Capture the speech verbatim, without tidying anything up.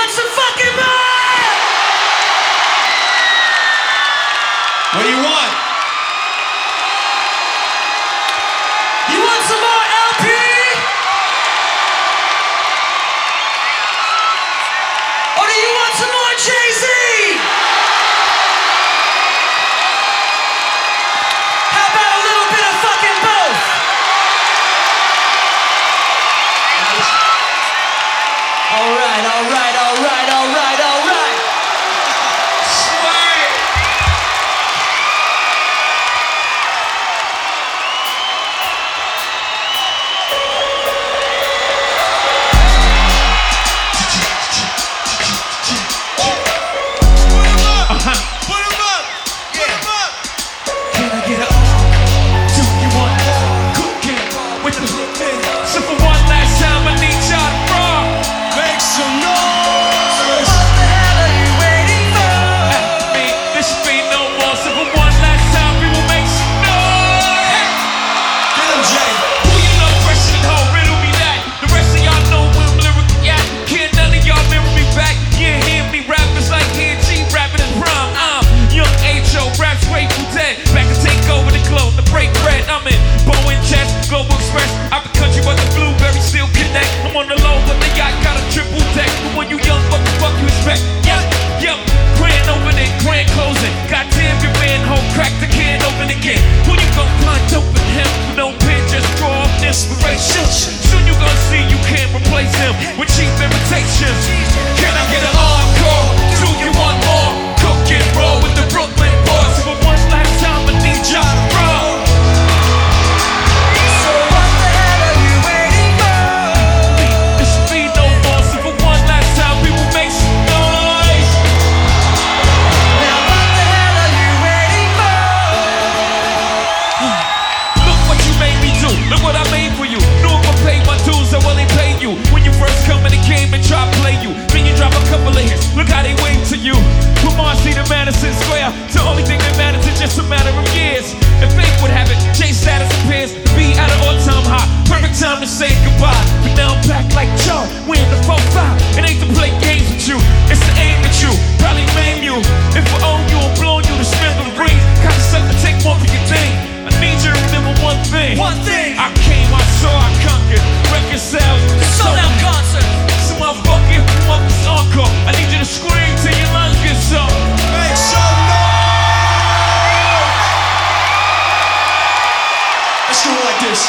want some fucking more? What do you want? You want some more L P? Or do you want some more Jay-Z? How about a little bit of fucking both? All right, all right, all right, all right, all right. Sway! Soon you gon' see you can't replace him with cheap imitations. Can I get an encore? Do you want more? Cook and roll with the Brooklyn boys. For one last time, I need y'all to roll. So what the hell are you waiting for? This should be no more. So for one last time, people make some noise. Now what the hell are you waiting for? Look what you made me do. Look what I made for you. Pay my dues, I will ain't pay you. When you first come in the game and try to play you, then you drop a couple of hits. Look how they wave to you. From Marcy to Madison Square, the only thing that matters is just a matter of years. If fate would have it, J status appears to be at an all-time high. Perfect time to say goodbye. But now I'm back like Joe, we're in the four five. It ain't to play games with you, it's to aim at you, probably maim you. If I own you, I'm blowing you to spin the rings. Cause yourself to take more for your thing. I need you to remember one thing. One thing. I came, I saw, I conquered. Record sales, Sold out concert. so motherfucker, if you want this encore, I need you to scream till your lungs get so. Make some noise! Let's do it like this.